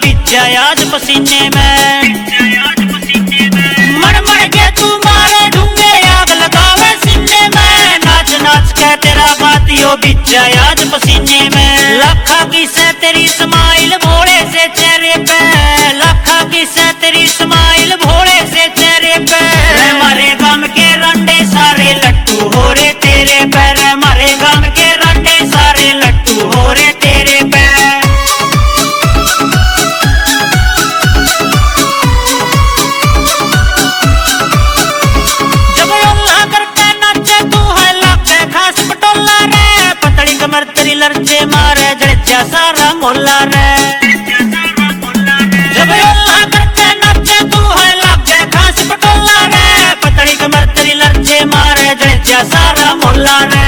बिच आज पसीने में। मर मर के तू मारे ढूंगे आग लगावे सीने में। नाच नाच के तेरा बातियों बिच आज पसीने में। लाखा की से तेरी स्माइल भोले से चेहरे पे। लाखा की से तेरी स्माइल भोले से चेहरे पे। मारे गम के रंडे सारे लट्टू हो रे तेरे पैर। मारे गम के रंडे सारे लट्टू हो रे तेरे पैर। जब अल्लाह करके नाचे तू है लाखे खास पटोला रे। पतली कमर तेरी लर्चे मारे जड़चा सारा मोला रे। जब अल्लाह करके नाचे तू है लाखे खास पटोला रे। पतली कमर तेरी लर्चे मारे जड़चा सारा मोला रे।